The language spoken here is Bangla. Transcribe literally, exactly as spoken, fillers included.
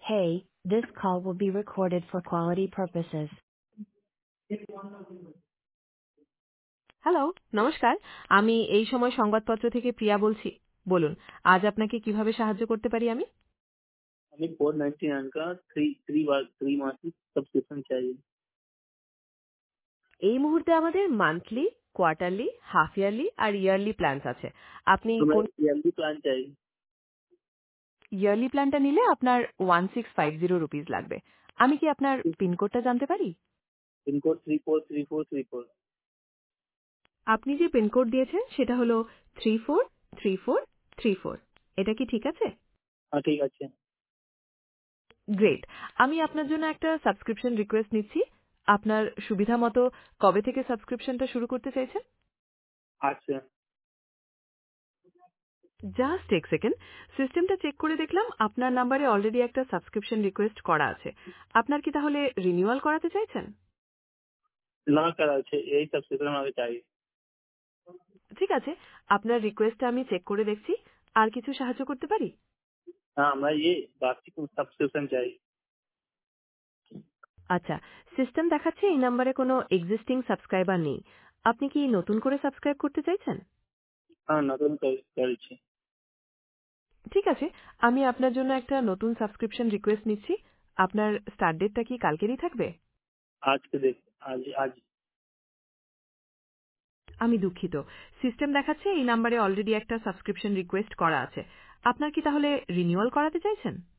Hey, this call will be recorded for quality purposes. Hello, নমস্কার। আমি এই সময় সংবাদপত্র থেকে প্রিয়া বলছি। বলুন, আজ আপনাকে কিভাবে সাহায্য করতে পারি আমি? हमें फोर नाइन्टी नाइन का थ्री थ्री थ्री मासिक सब्सक्रिप्शन चाहिए। এই মুহূর্তে আমাদের মান্থলি, কোয়ার্টারলি, হাফ ইয়ারলি আর ইয়ারলি প্ল্যানস আছে। আপনি तो मैं কোন ईयरली प्लान चाहिए। ইয়ারলি প্ল্যানটা নিলে আপনার one six five zero rupees লাগবে। আমি কি আপনার পিনকোডটা জানতে পারি? Pin code three four three four three four. আপনি যে পিনকোড দিয়েছেন সেটা হলো three four three four three four. এটা কি ঠিক আছে? हाँ ठीक আছে। গ্রেট। আমি আপনার জন্য একটা সাবস্ক্রিপশন রিকোয়েস্ট নিচ্ছি। আপনার সুবিধা মতো কবে থেকে সাবস্ক্রিপশনটা শুরু করতে চাইছেন? आज से। জাস্ট এক সেকেন্ড। সিস্টেমটা চেক করে দেখলাম আপনার নাম্বারে অলরেডি একটা সাবস্ক্রিপশন রিকোয়েস্ট করা আছে। আপনার কি তাহলে রিনিউয়াল করাতে চাইছেন? ना करा আছে यही सब्सक्रिप्शन আমাকে चाहिए। ঠিক আছে, আপনার রিকোয়েস্টটা আমি চেক করে দেখছি। আর কিছু সাহায্য করতে পারি? हाँ हमें ये वार्षिक सब्सक्रिप्शन चाहिए। আচ্ছা, সিস্টেম দেখাচ্ছে এই নাম্বারে কোনো এক্সিস্টিং সাবস্ক্রাইবার নেই। আপনি কি নতুন করে সাবস্ক্রাইব করতে চাইছেন? हाँ নতুন করেছি। ঠিক আছে, আমি আপনার জন্য একটা নতুন সাবস্ক্রিপশন রিকোয়েস্ট নিচ্ছি। আপনার স্টার্ট ডেটটা কি কালকেরই থাকবে? আজকে দেখ আজ আজ আমি দুঃখিত, সিস্টেম দেখাচ্ছে এই নাম্বারে অলরেডি একটা সাবস্ক্রিপশন রিকোয়েস্ট করা আছে। আপনার কি তাহলে রিনিউয়াল করাতে চাইছেন?